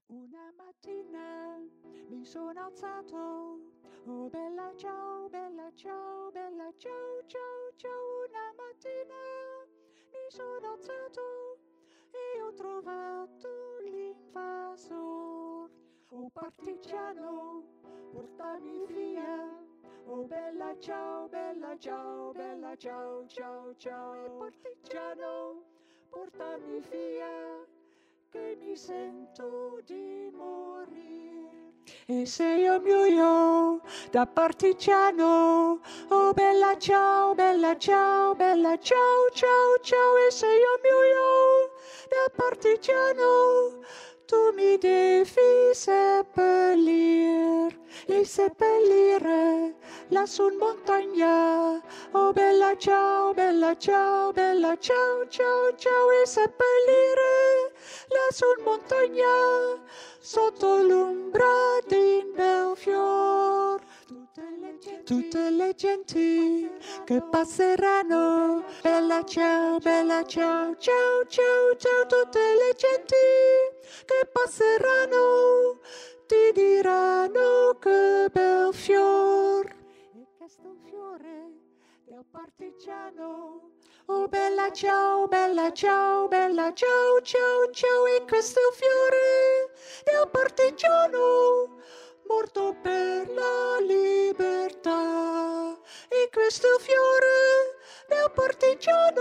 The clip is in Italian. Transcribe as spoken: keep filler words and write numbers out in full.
Una mattina mi sono alzato, oh bella ciao, bella ciao, bella ciao, ciao, ciao. Una mattina mi sono alzato e ho trovato l'invasor. Oh partigiano, portami via. Oh bella ciao, bella ciao, bella ciao, ciao, ciao. E partigiano, portami via, che mi sento di morire. E se io muoio da partigiano, oh bella ciao, bella ciao, bella ciao, ciao, ciao. E se io muoio da partigiano, tu mi devi seppellir e seppellire lassù in montagna. Oh bella ciao, bella ciao, bella ciao, ciao, ciao. E seppellire lassù in montagna, sotto l'ombra di un bel fior. Tutte le genti, tutte le genti che passeranno, bella ciao, bella ciao, ciao, ciao, ciao. Tutte le genti che passeranno ti diranno che bel fior. E questo fiore del partigiano, oh bella ciao, bella ciao, bella ciao, ciao, ciao. E questo fiore del partigiano, morto per la libertà. E questo fiore del partigiano,